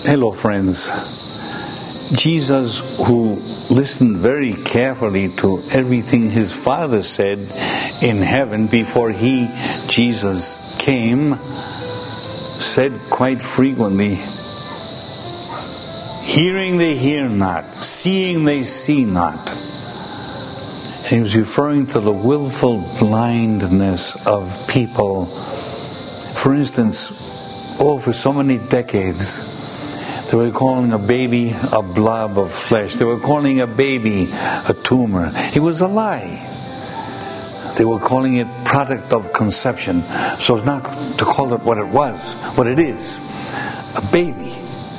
Hello, friends. Jesus, who listened very carefully to everything his Father said in heaven before he, Jesus, came, said quite frequently, "Hearing they hear not, seeing they see not." And he was referring to the willful blindness of people. For instance, for so many decades, they were calling a baby a blob of flesh. They were calling a baby a tumor. It was a lie. They were calling it product of conception. So it's not to call it what it was, what it is. A baby.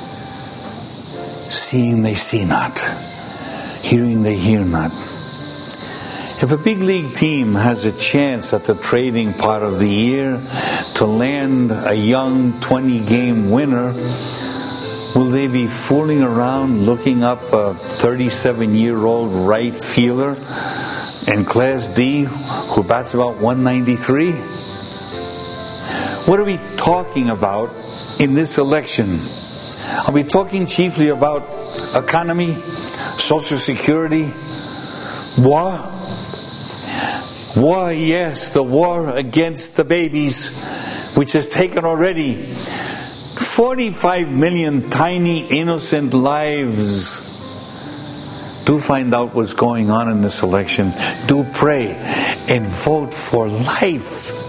Seeing they see not. Hearing they hear not. If a big league team has a chance at the trading part of the year to land a young 20-game winner, will they be fooling around looking up a 37-year-old right fielder in Class D who bats about 193? What are we talking about in this election? Are we talking chiefly about economy, Social Security, war? War, yes, the war against the babies, which has taken already 45 million tiny, innocent lives. Do find out what's going on in this election. Do pray and vote for life.